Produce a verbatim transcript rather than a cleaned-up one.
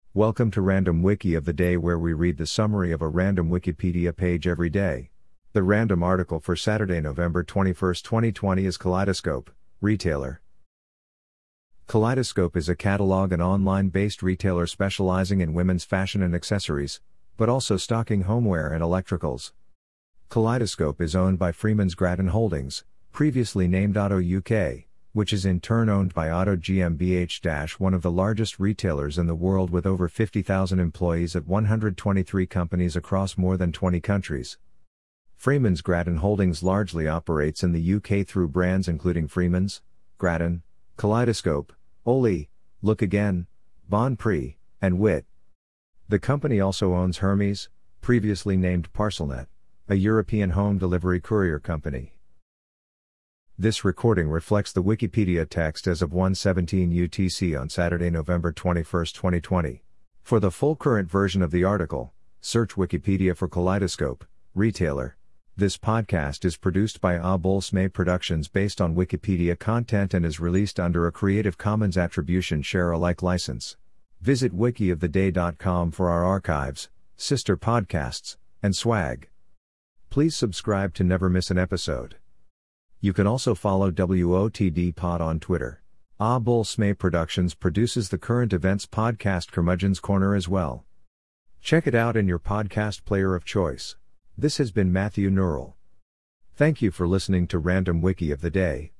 Welcome to Random Wiki of the Day, where we read the summary of a random Wikipedia page every day. The random article for Saturday, November twenty-first, twenty twenty is Kaleidoscope, retailer. Kaleidoscope is a catalog and online-based retailer specializing in women's fashion and accessories, but also stocking homeware and electricals. Kaleidoscope is owned by Freemans Grattan Holdings, previously named Otto U K, which is in turn owned by Otto GmbH, one of the largest retailers in the world with over fifty thousand employees at one hundred twenty-three companies across more than twenty countries. Freemans Grattan Holdings largely operates in the U K through brands including Freemans, Grattan, Kaleidoscope, Olly, Look Again, Bon Prix, and Wit. The company also owns Hermes, previously named Parcelnet, a European home delivery courier company. This recording reflects the Wikipedia text as of one seventeen U T C on Saturday, November twenty-first, twenty twenty. For the full current version of the article, search Wikipedia for Kaleidoscope, retailer. This podcast is produced by A Bolsme Productions based on Wikipedia content and is released under a Creative Commons Attribution Share Alike license. Visit wiki of the day dot com for our archives, sister podcasts, and swag. Please subscribe to never miss an episode. You can also follow W O T D Pod on Twitter. A Bolsme Productions produces the current events podcast Curmudgeon's Corner as well. Check it out in your podcast player of choice. This has been Matthew Nurl. Thank you for listening to Random Wiki of the Day.